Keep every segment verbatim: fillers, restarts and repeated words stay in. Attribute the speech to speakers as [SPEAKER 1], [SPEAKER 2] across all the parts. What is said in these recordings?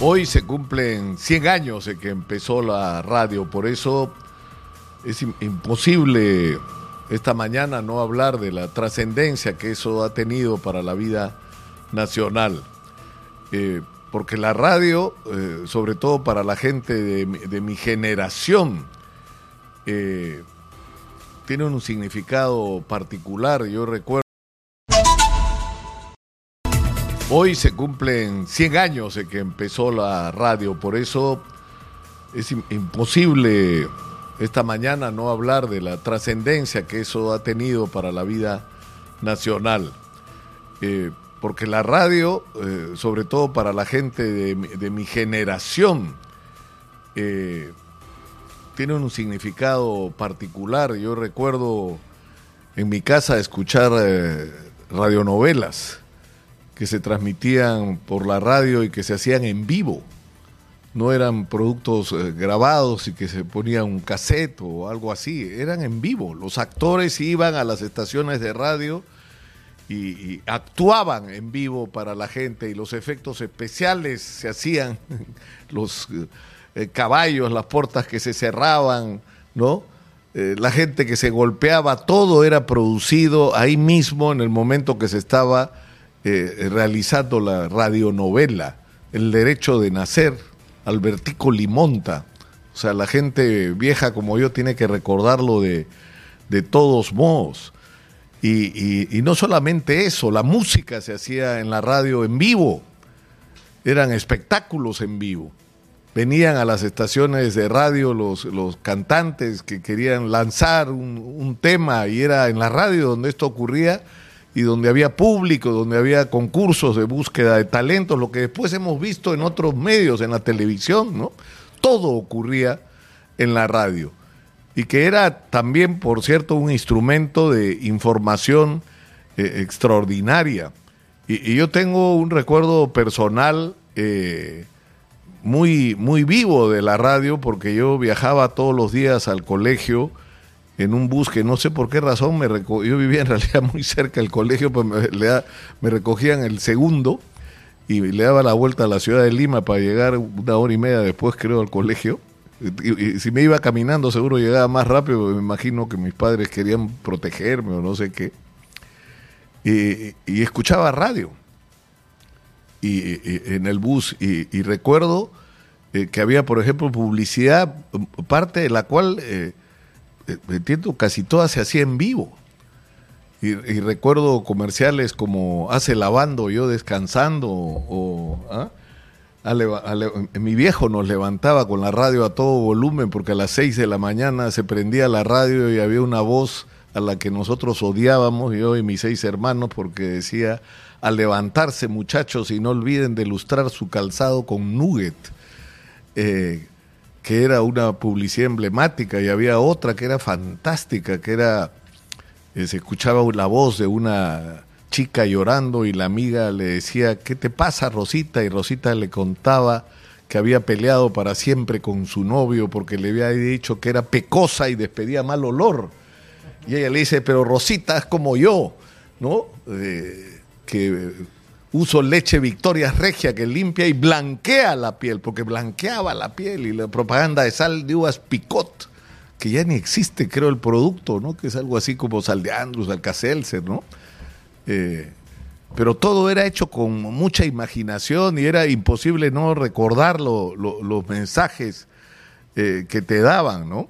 [SPEAKER 1] Hoy se cumplen cien años de que empezó la radio, por eso es imposible esta mañana no hablar de la trascendencia que eso ha tenido para la vida nacional. Eh, porque la radio, eh, sobre todo para la gente de, de mi generación, eh, tiene un significado particular. Yo recuerdo, hoy se cumplen cien años de que empezó la radio, por eso es imposible esta mañana no hablar de la trascendencia que eso ha tenido para la vida nacional. Eh, porque la radio, eh, sobre todo para la gente de, de mi generación, eh, tiene un significado particular. Yo recuerdo en mi casa escuchar eh, radionovelas que se transmitían por la radio y que se hacían en vivo. No eran productos eh, grabados y que se ponía un cassette o algo así, eran en vivo. Los actores iban a las estaciones de radio y, y actuaban en vivo para la gente, y los efectos especiales se hacían, los eh, caballos, las puertas que se cerraban, ¿no? Eh, la gente que se golpeaba, todo era producido ahí mismo en el momento que se estaba eh, realizando la radionovela, El derecho de nacer, Albertico Limonta. O sea, la gente vieja como yo tiene que recordarlo de, de todos modos. Y, y, y no solamente eso, la música se hacía en la radio en vivo, eran espectáculos en vivo. Venían a las estaciones de radio los, los cantantes que querían lanzar un, un tema, y era en la radio donde esto ocurría, y donde había público, donde había concursos de búsqueda de talentos, lo que después hemos visto en otros medios, en la televisión, ¿no? Todo ocurría en la radio, y que era también, por cierto, un instrumento de información eh, extraordinaria. Y, y yo tengo un recuerdo personal eh, muy, muy vivo de la radio, porque yo viajaba todos los días al colegio en un bus que no sé por qué razón me reco- yo vivía en realidad muy cerca del colegio, pues me, le da, me recogían el segundo y le daba la vuelta a la ciudad de Lima para llegar una hora y media después, creo, al colegio. Y, y si me iba caminando seguro llegaba más rápido, me imagino que mis padres querían protegerme o no sé qué. Y, y escuchaba radio y, y, en el bus, y, y recuerdo eh, que había, por ejemplo, publicidad, parte de la cual eh, entiendo casi toda se hacía en vivo. Y, y recuerdo comerciales como hace lavando, yo descansando, o ¿ah? a leva, a le, mi viejo nos levantaba con la radio a todo volumen, porque a las seis de la mañana se prendía la radio y había una voz a la que nosotros odiábamos, yo y mis seis hermanos, porque decía: al levantarse, muchachos, y no olviden de lustrar su calzado con nugget, eh, que era una publicidad emblemática. Y había otra que era fantástica, que era, eh, se escuchaba la voz de una chica llorando y la amiga le decía: ¿qué te pasa, Rosita? Y Rosita le contaba que había peleado para siempre con su novio porque le había dicho que era pecosa y despedía mal olor. Y ella le dice: pero Rosita es como yo, ¿no? Eh, que uso leche Victoria Regia que limpia y blanquea la piel, porque blanqueaba la piel. Y la propaganda de sal de uvas Picot, que ya ni existe, creo, el producto, ¿no? Que es algo así como Sal de Andrus, Alka-Seltzer, ¿no? Eh, pero todo era hecho con mucha imaginación y era imposible no recordar lo, lo, los mensajes eh, que te daban, ¿no?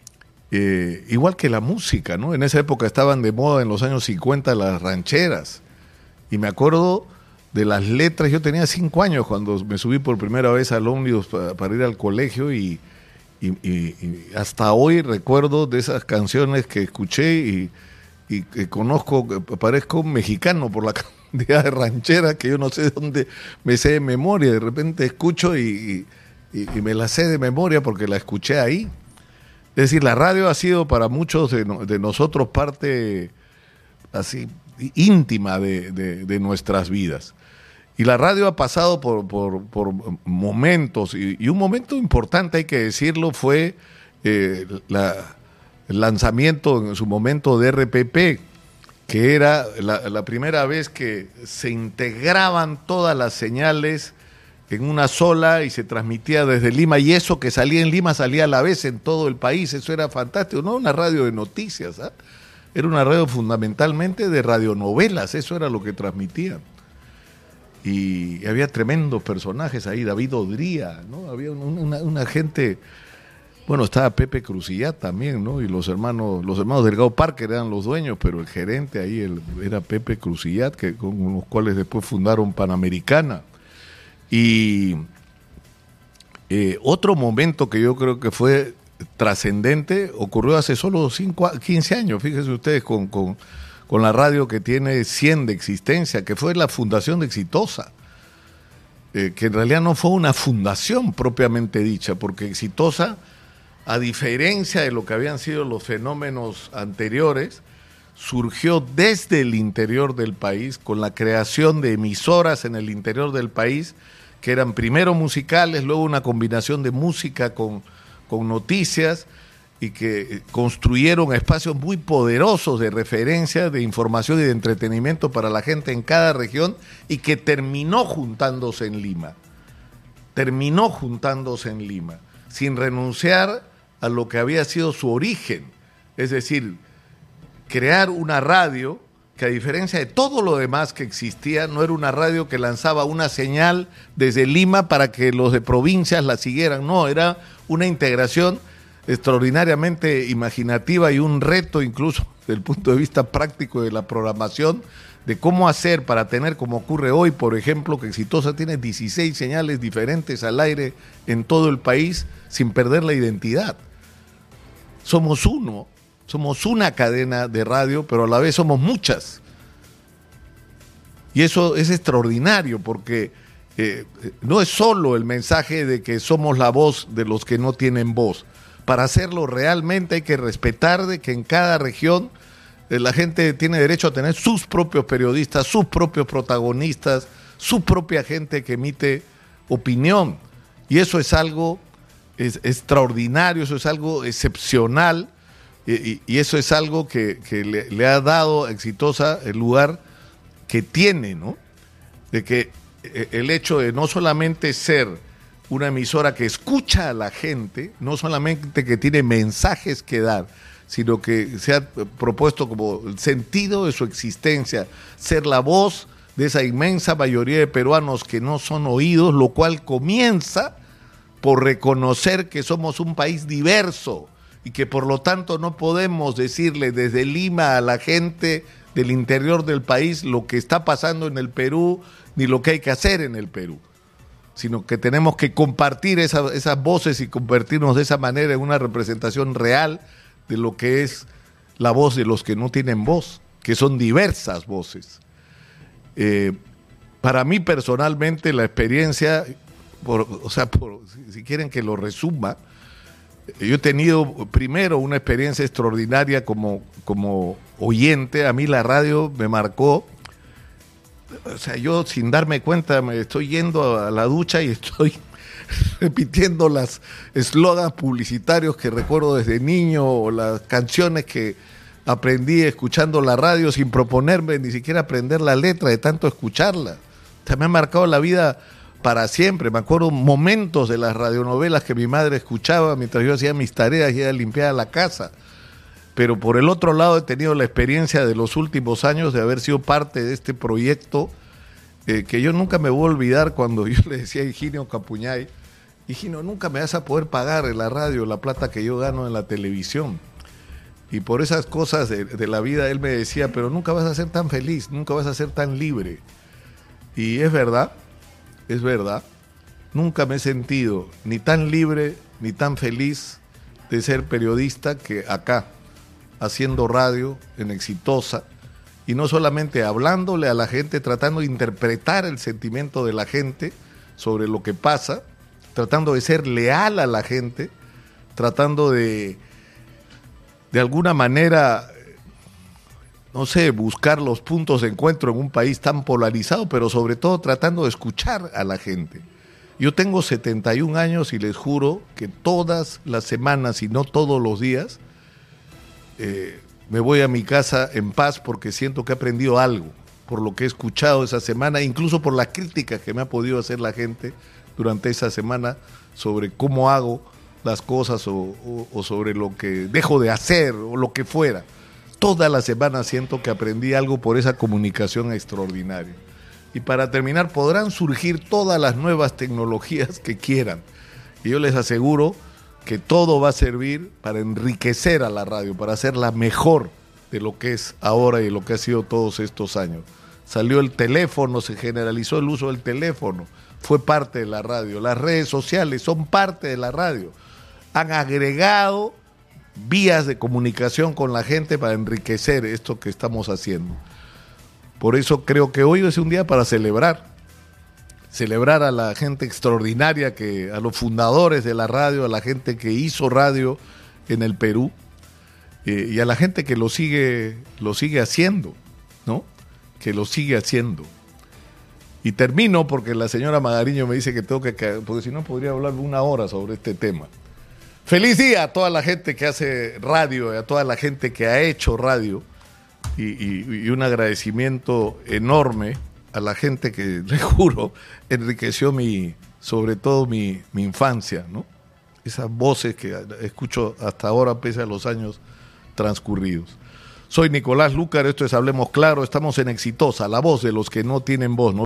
[SPEAKER 1] Eh, igual que la música, ¿no? En esa época estaban de moda, en los años cincuenta, las rancheras. Y me acuerdo de las letras. Yo tenía cinco años cuando me subí por primera vez al ómnibus para, para ir al colegio, y, y, y, y hasta hoy recuerdo de esas canciones que escuché, y, y que conozco, parezco mexicano por la cantidad de rancheras que yo no sé de dónde me sé de memoria. De repente escucho y, y, y me la sé de memoria porque la escuché ahí. Es decir, la radio ha sido para muchos de, no, de nosotros parte así íntima de, de, de nuestras vidas. Y la radio ha pasado por, por, por momentos, y, y un momento importante, hay que decirlo, fue eh, la, el lanzamiento en su momento de R P P, que era la, la primera vez que se integraban todas las señales en una sola y se transmitía desde Lima, y eso que salía en Lima salía a la vez en todo el país. Eso era fantástico. No una radio de noticias, ¿eh? Era una radio fundamentalmente de radionovelas, eso era lo que transmitían. Y había tremendos personajes ahí, David Odría, ¿no? Había una, una gente, bueno, estaba Pepe Crucillat también, ¿no? Y los hermanos, los hermanos Delgado Parker eran los dueños, pero el gerente ahí el, era Pepe Crucillat, que, con los cuales después fundaron Panamericana. Y eh, otro momento que yo creo que fue trascendente ocurrió hace solo cinco, quince años, fíjense ustedes, con, con, con la radio que tiene cien de existencia, que fue la fundación de Exitosa, eh, que en realidad no fue una fundación propiamente dicha, porque Exitosa, a diferencia de lo que habían sido los fenómenos anteriores, surgió desde el interior del país, con la creación de emisoras en el interior del país, que eran primero musicales, luego una combinación de música con, con noticias, y que construyeron espacios muy poderosos de referencia, de información y de entretenimiento para la gente en cada región, y que terminó juntándose en Lima. Terminó juntándose en Lima, sin renunciar a lo que había sido su origen, es decir, crear una radio que, a diferencia de todo lo demás que existía, no era una radio que lanzaba una señal desde Lima para que los de provincias la siguieran, no, era una integración extraordinariamente imaginativa y un reto incluso desde el punto de vista práctico de la programación, de cómo hacer para tener, como ocurre hoy, por ejemplo, que Exitosa tiene dieciséis señales diferentes al aire en todo el país sin perder la identidad. Somos uno. Somos una cadena de radio, pero a la vez somos muchas. Y eso es extraordinario, porque eh, no es solo el mensaje de que somos la voz de los que no tienen voz. Para hacerlo realmente hay que respetar de que en cada región eh, la gente tiene derecho a tener sus propios periodistas, sus propios protagonistas, su propia gente que emite opinión. Y eso es algo es, extraordinario, eso es algo excepcional. Y, y eso es algo que, que le, le ha dado a Exitosa el lugar que tiene, ¿no? De que el hecho de no solamente ser una emisora que escucha a la gente, no solamente que tiene mensajes que dar, sino que se ha propuesto como el sentido de su existencia, ser la voz de esa inmensa mayoría de peruanos que no son oídos, lo cual comienza por reconocer que somos un país diverso, y que por lo tanto no podemos decirle desde Lima a la gente del interior del país lo que está pasando en el Perú, ni lo que hay que hacer en el Perú, sino que tenemos que compartir esa, esas voces y convertirnos de esa manera en una representación real de lo que es la voz de los que no tienen voz, que son diversas voces. Eh, para mí personalmente la experiencia, por, o sea, por, si quieren que lo resuma, yo he tenido primero una experiencia extraordinaria como, como oyente. A mí la radio me marcó, o sea, yo sin darme cuenta me estoy yendo a la ducha y estoy repitiendo las eslogans publicitarios que recuerdo desde niño, o las canciones que aprendí escuchando la radio sin proponerme ni siquiera aprender la letra de tanto escucharla. O sea, me ha marcado la vida para siempre. Me acuerdo momentos de las radionovelas que mi madre escuchaba mientras yo hacía mis tareas y ella limpiaba la casa. Pero por el otro lado he tenido la experiencia de los últimos años de haber sido parte de este proyecto eh, que yo nunca me voy a olvidar, cuando yo le decía a Higinio Capuñay: Higinio, nunca me vas a poder pagar en la radio la plata que yo gano en la televisión. Y por esas cosas de, de la vida él me decía: pero nunca vas a ser tan feliz, nunca vas a ser tan libre. Y es verdad. Es verdad, nunca me he sentido ni tan libre ni tan feliz de ser periodista que acá, haciendo radio en Exitosa, y no solamente hablándole a la gente, tratando de interpretar el sentimiento de la gente sobre lo que pasa, tratando de ser leal a la gente, tratando de, de alguna manera, no sé, buscar los puntos de encuentro en un país tan polarizado, pero sobre todo tratando de escuchar a la gente. Yo tengo setenta y un años y les juro que todas las semanas, y no todos los días, eh, me voy a mi casa en paz porque siento que he aprendido algo, por lo que he escuchado esa semana, incluso por las críticas que me ha podido hacer la gente durante esa semana sobre cómo hago las cosas o, o, o sobre lo que dejo de hacer o lo que fuera. Toda la semana siento que aprendí algo por esa comunicación extraordinaria. Y para terminar, podrán surgir todas las nuevas tecnologías que quieran. Y yo les aseguro que todo va a servir para enriquecer a la radio, para hacerla mejor de lo que es ahora y de lo que ha sido todos estos años. Salió el teléfono, se generalizó el uso del teléfono, fue parte de la radio. Las redes sociales son parte de la radio. Han agregado vías de comunicación con la gente para enriquecer esto que estamos haciendo. Por eso creo que hoy es un día para celebrar, celebrar a la gente extraordinaria, que, a los fundadores de la radio, a la gente que hizo radio en el Perú, eh, y a la gente que lo sigue, lo sigue haciendo, ¿no? Que lo sigue haciendo. Y termino porque la señora Magariño me dice que tengo que, porque si no podría hablar una hora sobre este tema. Feliz día a toda la gente que hace radio, a toda la gente que ha hecho radio, y, y, y un agradecimiento enorme a la gente que, le juro, enriqueció mi, sobre todo mi, mi infancia, ¿no? Esas voces que escucho hasta ahora pese a los años transcurridos. Soy Nicolás Lúcar, esto es Hablemos Claro, estamos en Exitosa, la voz de los que no tienen voz, ¿no?